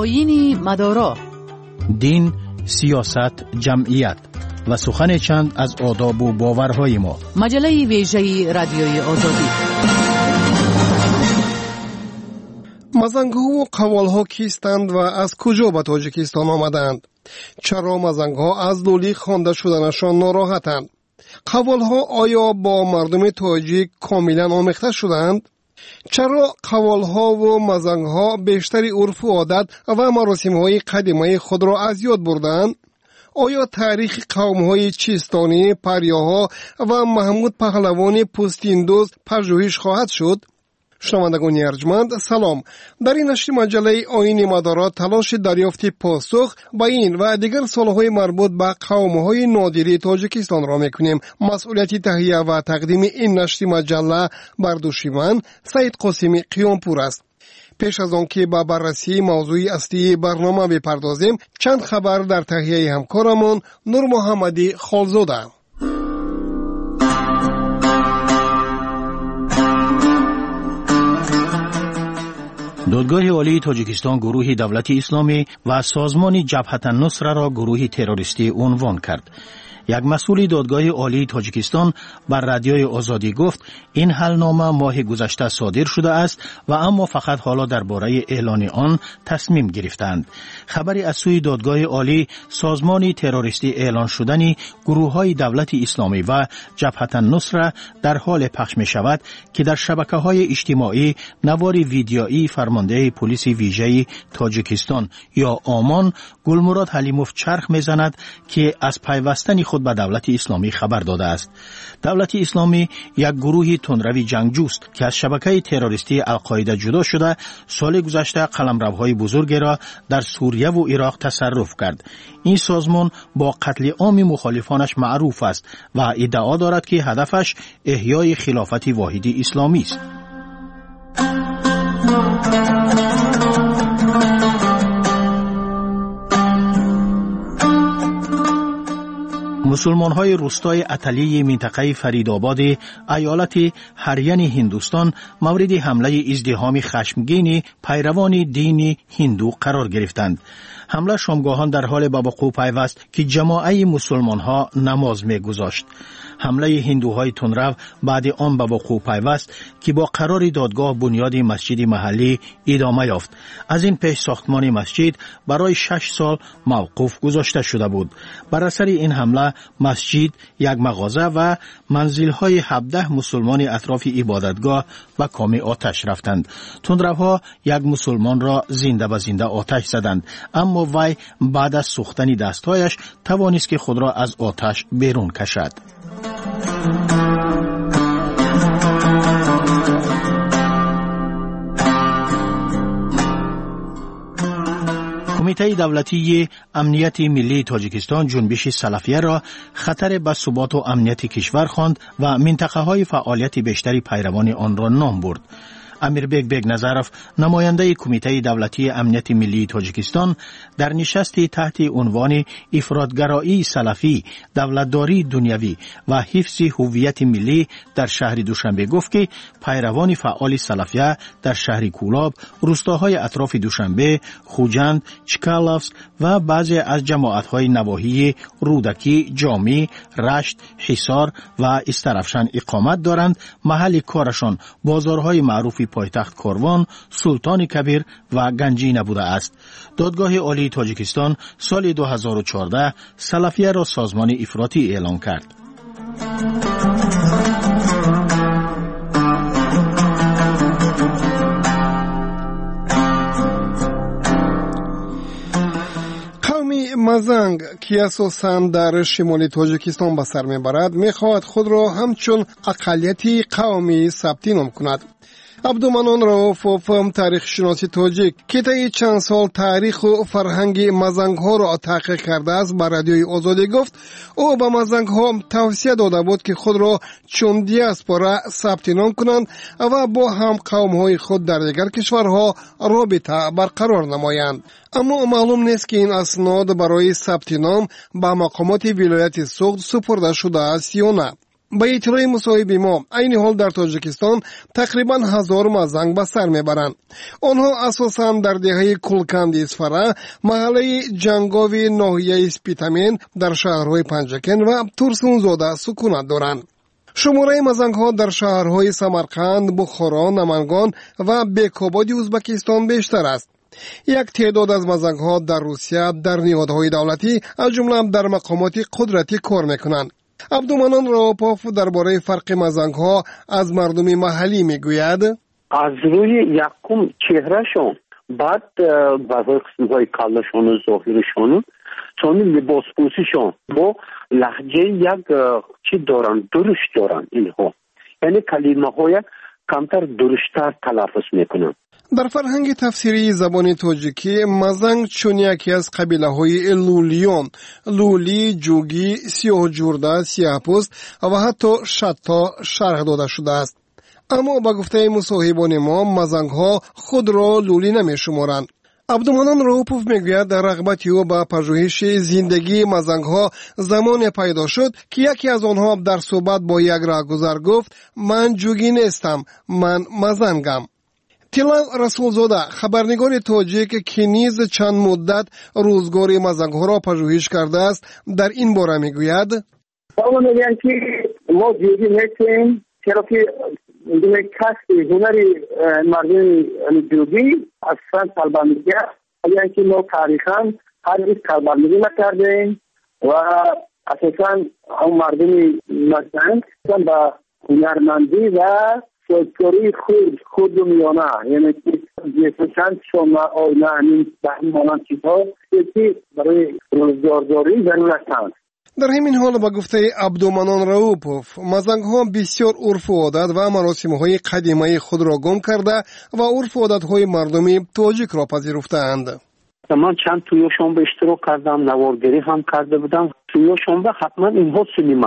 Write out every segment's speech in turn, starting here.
آیین مدارا، دین، سیاست، جمعیت و سخن چند از آداب و باورهای ما. مجله ویژه رادیوی آزادی. مزنگ‌ها و قوال‌ها کیستند و از کجا به تاجیکستان آمدند؟ چرا مزنگ‌ها از لولی خوانده شدنشان ناراحتند؟ قوال‌ها آیا با مردم تاجیک کاملا آمیخته شدند؟ چرا قوال‌ها و مزنگ‌ها بیشتری عرف و عادت و مراسم‌های قدیمی خود را از یاد بردند؟ آیا تاریخ قوم‌های چیستانی، پریاها و محمود پهلوان پوستیندوز پژوهش خواهد شد؟ شنوندگان ارجمند سلام. در این نشر مجله آیین مدارا تلاش دریافت پاسخ به این و دیگر سوالهای مربوط به قوم‌های نادری تاجیکستان را می‌کنیم. مسئولیت تهیه و تقدیم این نشر مجله بر دوش من سید قاسمی قیامپور است. پیش از آن که به بررسی موضوع اصلی برنامه بپردازیم، چند خبر در تهیه همکارمان نور محمدی خالزاده. دادگاه عالی تاجیکستان گروه دولت اسلامی و سازمان جبهت النصره را گروه تروریستی عنوان کرد. یک مسئول دادگاه عالی تاجیکستان بر رادیوی آزادی گفت این حلنامه ماه گذشته صادر شده است و اما فقط حالا درباره اعلان آن تصمیم گرفتند. خبری از سوی دادگاه عالی سازمان تروریستی اعلان شدنی گروه‌های دولت اسلامی و جبهت النصره در حال پخش می شود که در شبکه‌های اجتماعی نوار ویدیویی فرمانده پلیس ویژه تاجیکستان یا آمان گلمراد حلیموف چرخ می‌زند که از پیوستن خود به دولت اسلامی خبر داده است. دولت اسلامی یک گروه تندروی جنگجوست که از شبکه تروریستی القاعده جدا شده سال گذشته قلمروهای بزرگی را در سوریه و عراق تصرف کرد. این سازمان با قتل عام مخالفانش معروف است و ادعا دارد که هدفش احیای خلافت واحد اسلامی است. مسلمان‌های روستای اتلی منطقه فریدآباد ایالت هریان هندوستان مورد حمله ازدحام خشمگین پیروان دین هندو قرار گرفتند. حمله شامگاهان در حال به وقوع پیوست که جماعت مسلمان‌ها نماز می‌گذاشت. حمله هندوهای تندرو بعد آن به وقوع پیوست که با قرار دادگاه بنیاد مسجد محلی ادامه یافت. از این پیش ساختمان مسجد برای 6 سال موقوف گذاشته شده بود. بر اثر این حمله مسجد، یک مغازه و منزل‌های 17 مسلمان اطراف عبادتگاه به کام آتش رفتند. تندروها یک مسلمان را زنده به زنده آتش زدند، اما وی بعد از سوختن دستهایش توانست که خود را از آتش بیرون کشد. کمیته دولتی امنیت ملی تاجیکستان جنبش سلفیه را خطر به ثبات و امنیت کشور خواند و منطقه‌های فعالیت بیشتری پیروان آن را نام برد. امیربک بیگ نظرف نماینده کمیته دولتی امنیت ملی تاجیکستان در نشستی تحت عنوان افراطگرایی سلفی، دولتداری دنیوی و حفظ هویت ملی در شهر دوشنبه گفت که پیروان فعال سلفیه در شهر کولاب، روستاهای اطراف دوشنبه، خوجند، چکالافسک و بعضی از جماعت‌های نواحی رودکی، جامی، رشت، حصار و استرفشن اقامت دارند. محل کارشان بازارهای معروف پایتخت کاروان، سلطان کبیر و گنجی نبوده است. دادگاه عالی تاجیکستان سال 2014 سلفیه را سازمان افراطی اعلان کرد. مزنگ که اساساً در شمال تاجیکستان به سر میبرد میخواهد خود را همچون اقلیتی قومی ثبت نام کند. عبدالمنان رؤوف، تاریخ شناسی تاجیک که طی چند سال تاریخ و فرهنگ مزنگ ها را تحقیق کرده است، بر رادیوی آزادی گفت او به مزنگ ها توصیه داده بود که خود را چون دیاسپورا ثبت نام کنند و با هم قوم های خود در دیگر کشورها رابطه برقرار نمایند. اما معلوم نیست که این اسناد برای ثبت نام به مقامات ولایت سوخت سپرده شده است یا نه. به اطلاع مصاحب ما این حال در تاجیکستان تقریبا 1000 مزنگ به سر میبرند. آنها اساساً در دهه کلکند اسفره، محله جنگاوی ناحیه سپیتامین در شهرهای پنجکن و ترسونزاده سکونت دارند. شماره مزنگ ها در شهرهای سمرقند، بخارا، نمنگان و بیکاباد ازبکستان بیشتر است. یک تعداد از مزنگ ها در روسیه در نهادهای دولتی از جمله در مقامات قدرتی کار میکنند. عبدالمنان راوپوف درباره فرق مزنگ ها از مردم محلی میگوید: از روی یکم چهرهشون، بعد برای قسمهای کلشون و ظاهرشون، چون لباس پوشیشون با لهجه یک چی دارن، درشت دارن اینها، یعنی کلمه های کمتر درشتر تلفظ میکنن. در فرهنگ تفسیری زبان تاجیکی مزنگ چون یکی از قبیله های لولیون، لولی، جوگی، سیاه جورده، سیاه پوست و حتی شتا شرح داده شده است. اما با گفته مصاحبان ما مزنگ ها خود را لولی نمی شمارند. عبدالمنان راوپوف میگوید در رغبتی او به پژوهش زندگی مزنگ ها زمان پیدا شد که یکی از آنها در صحبت با یک راهگذر گفت: من جوگی نیستم، من مزنگم. تیلال رسولزاده، خبرنگار تاجیک که نیز چند مدت روزگار مزنگ ها را پژوهش کرده است، در این باره میگوید: ما میگن که ما جوگی نیستیم، چرا که کسی هنری مردم جوگی اصلا کلبندگی است. یعنی که ما تاریخاً هرگز کلبندگی نکردیم و اساساً هم مردم مزنگ با هنرمندی و سوچوری خود میانه، یعنی که چند شما آینه همین بحی مانند چیزها که برای روزگارداری ضرورت هست. در همین حال با گفته عبدالمنان راوپوف، مزنگ ها بسیار عرف و عادت و مراسم های قدیمی خود را گم کرده و عرف و عادت های مردمی تاجیک را پذیرفتند. من چند تویشون به اشتراک کردم، نوارگری هم کرده بودم. تویشون به حتما اینها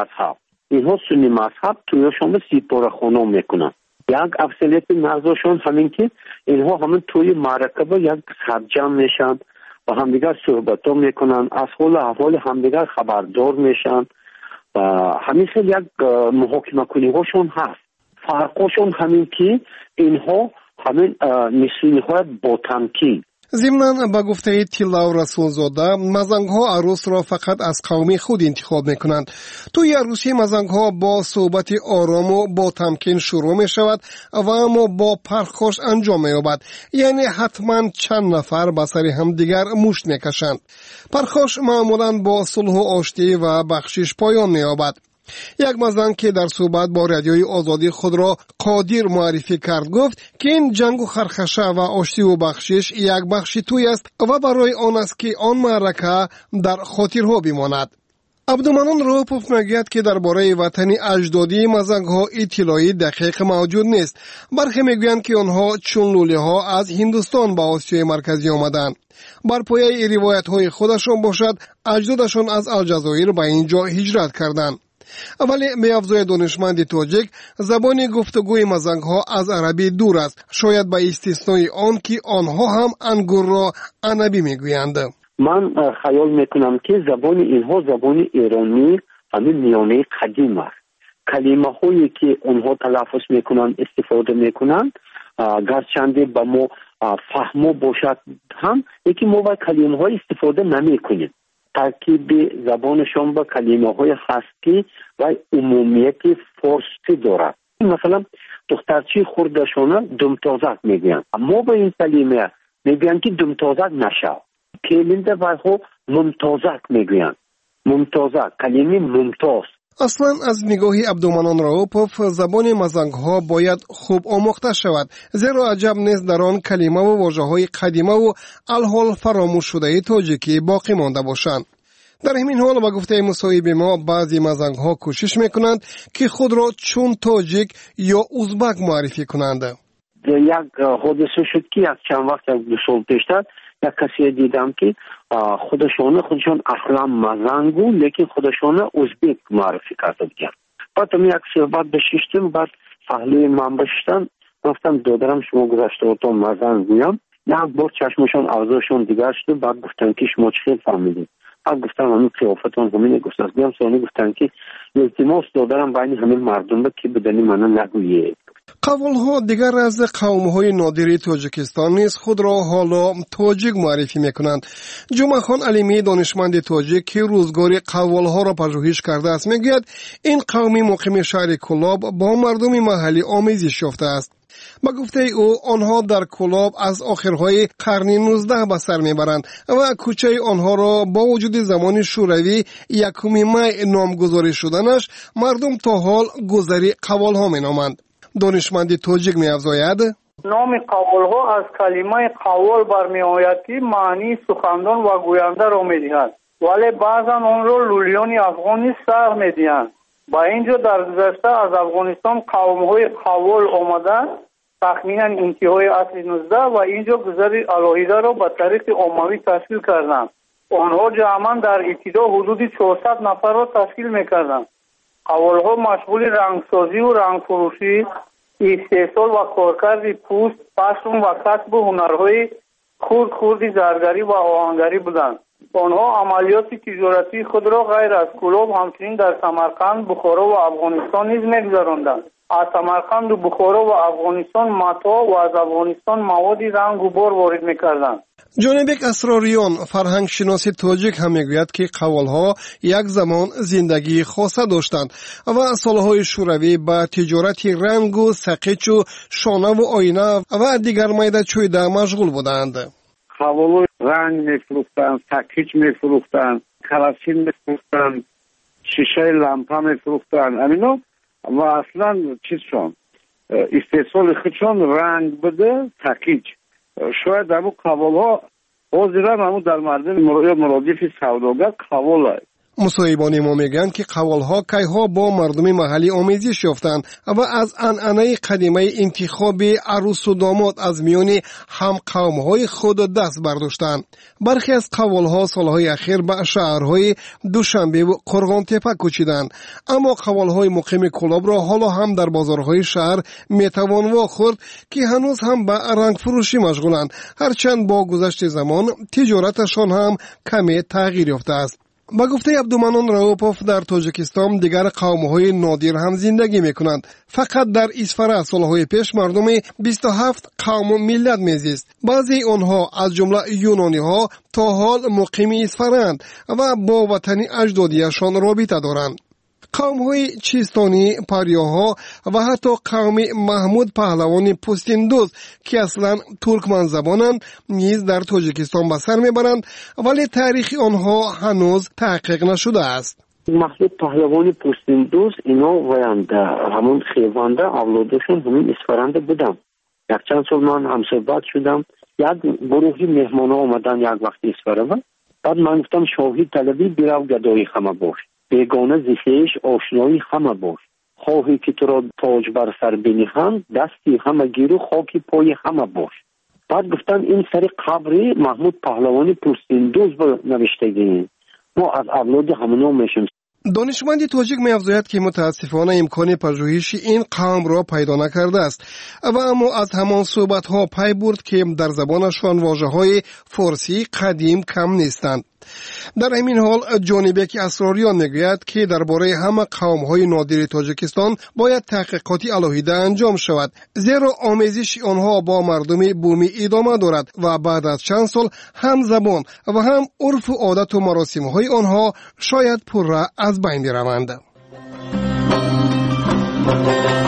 سنی مذهب تویشون به سیپاره خانم میکنن. یک افضلیت نزدشون همین که اینها همین توی معرکه با یک سرجم میشن و همدیگر صحبت ها میکنن، از حال احوال همدیگر خبردار میشن و همین خیلی یک محاکمه کنی هاشون هست. فرقشون همین که اینها همین نسلونی های با تمکین. ضمناً با گفته تیلا رسولزاده، مزنگ ها عروس را فقط از قوم خود انتخاب می کنند. توی عروسی مزنگ ها با صحبت آرام و با تمکین شروع می شود و اما با پرخوش انجام می یابد. یعنی حتما چند نفر به سر هم دیگر مشت می کشند. پرخوش معمولاً با صلح و آشتی و بخشش پایان می یابد. یک مزنگ که در صحبت با رادیوی آزادی خود را قادر معرفی کرد گفت که این جنگ و خرخشه و آشتی و بخشش یک بخشی توی است و برای آن است که آن معرکه در خاطرها بماند. عبدالمنان راوپوف میگوید که درباره وطن اجدادی مزنگ ها اطلاعی دقیق موجود نیست. برخی میگویند که آنها چون لولی ها از هندوستان به آسیای مرکزی آمدند. بر پایه روایت های خودشان باشد اجدادشان از الجزایر به اینجا هجرت کردند. ولی میافزای دانشمند تاجیک، زبان گفتگوی مزنگ ها از عربی دور است، شاید به استثنای آن که آنها هم انگور را عنبی میگویند. من خیال میکنم که زبان اینها زبان ایرانی همین میانه قدیم است. کلمه هایی که آنها تلفظ میکنند استفاده میکنند گرچنده به ما فهمو باشد هم یکی ما با کلمه های استفاده نمیکنیم. ترکیب زبانشان با کلمه های خاصی و عمومیت فارسی دارد. مثلا دخترچی خوردشانه دمتازک میگن، ما با این کلمه میگن که دمتازک نشو. کلمه برها ممتازک میگن، ممتازک کلمه ممتاز. اصلا از نگاهی عبدالمنان راوپوف زبان مزنگ ها باید خوب آموخته شود، زیرا عجب نیست در آن کلمه و واژه های قدیمه و الحال فراموش شده تاجیکی باقی مانده باشند. در همین حال با گفته مصاحب ما بعضی مزنگ ها کوشش میکنند که خود را چون تاجیک یا ازبک معرفی کنند. یک حادثه شد که یک چند وقت یک 2 سال پیشتر یک کسی دیدم که خودشون اصلا مزنگو لیکن خودشون ازبک معرفی کرده بودن. بعد من یک صحبت بشیشتم، بعد فهلی من بشتن گفتم دادرم شما گذشته تو مزنگویم. یک بار چشمشون آوازشون دیگر شد، بعد گفتن که شما چی فهمیدید؟ بعد گفتم همین قیافتون همین گفت است. بیام سوانی گفتن که التماس دادم بین همین مردم که بدنی منو نگویه. قوالها دیگر از قوم‌های نادری تاجیکستان نیز خود را حالا تاجیک معرفی می‌کنند. جمعه خان علیمی دانشمند تاجیک که روزگار قوالها را پژوهش کرده است می‌گوید این قومی مقیم شهر کلاب با مردم محلی آمیزش یافته است. با گفته او آنها در کلاب از آخرهای قرن 19 به سر میبرند و کوچه آنها را با وجود زمان شوروی 1 می نامگذاری شدنش مردم تا حال گذری قوالها مینامند. دانشمند تاجیک می‌افزاید نام قوالها از کلمه قوال برمیآید که معنی سخندان و گوینده را می‌دهد، ولی بعضا آن را لولیان افغانی سر می‌دهند. با اینجا در گذشته از افغانستان قوم‌های قوال آمدند تخمینا انتهای عصر 19 و اینجا گذری الهیده را به طریق عمومی تشکیل کردند. آنها جمعاً در ابتدا حدود 400 نفر را تشکیل می‌کردند. قوالها مشغول رنگسازی و رنگفروشی، استحصال و کارکرد پوست، پشم و کسب هنرهای خردی زرگری و آهنگری بودند. آنها عملیات تجارتی خود را غیر از کلاب همچنین در سمرقند، بخارا و افغانستان نیز می‌گذراندند. از سمرقند و بخارا و افغانستان متاع و از افغانستان مواد رنگ و بار وارد می‌کردند. جانبک اسراریان فرهنگ شناسی تاجیک هم میگوید که قوالها یک زمان زندگی خاصه داشتند و سالهای شوروی با تجارت رنگ و سقیچ و شانه و آینه و دیگر میده چویده مشغول بودند. قوالها رنگ میفروختند، سقیچ میفروختند، کراسین میفروختند، شیشه لامپا میفروختند. امینا و اصلا چیزشون استحصال خودشون رنگ بده سقیچ. شاید همون قوالها حاضرن همون در مردم مرادف سوداگر قوال. مصاحبان ما میگن که قوالها کیها با مردم محلی آمیزش یافتند و از عنعنه قدیمی انتخاب عروس و داماد از میان هم قومهای خود دست برداشتند. برخی از قوالها سالهای اخیر به شهرهای دوشنبه و قرغانتپه کوچیدند، اما قوالهای مقیم کلاب را حالا هم در بازارهای شهر میتوان واخورد که هنوز هم به رنگ فروشی مشغولند، هرچند با گذشت زمان تجارتشان هم کمی تغییر یافته است. با گفته عبدالمنان راوپوف در تاجیکستان دیگر قوم‌های نادر هم زندگی می‌کنند. فقط در اسفره سالهای پیش مردم 27 قوم ملت میزیست. بعضی آنها از جمله یونانی‌ها تا حال مقیم اسفره‌اند و با وطن اجدادیشان رابطه دارند. قوم‌های چیستانی، پریاها و حتی قوم محمود پهلوان پوستیندوز که اصلا ترکمن زبانند نیز در تاجیکستان به سر میبرند، ولی تاریخ آنها هنوز تحقیق نشده است. محمود پهلوان پوستیندوز اینا وینده همون خیوانده اولادشون همین اسفرنده بودم. یک چند سال من همصحبت شدم، یک گروهی مهمان ها آمدن یک وقت اسفرنده. بعد من گفتم شاهی طلبی بیرو گدایی خمه باش، بیگانه زیخیش آشنایی همه باش، خواهی که تو را تاج بر سر بنهند دستی همه گیرو خاکی پای همه باش. بعد گفتن این سری قبری محمود پهلوانی پوستیندوز نوشتگی، ما از اولاد همونا میشیم. دانشمند تاجیک می‌افزاید که متاسفانه امکان پژوهش این قوم را پیدا نکرده است و اما از همان صحبت‌ها پی برد که در زبانشان واژه‌های فارسی قدیم کم نیستند. در همین حال جانبک اسراریان میگوید که درباره همه قوم‌های نادر تاجیکستان باید تحقیقاتی علاهیده انجام شود، زیرا آمیزش آنها با مردم بومی ادامه دارد و بعد از چند سال هم زبان و هم عرف و عادت و مراسم‌های آنها شاید پرره از بین بروند.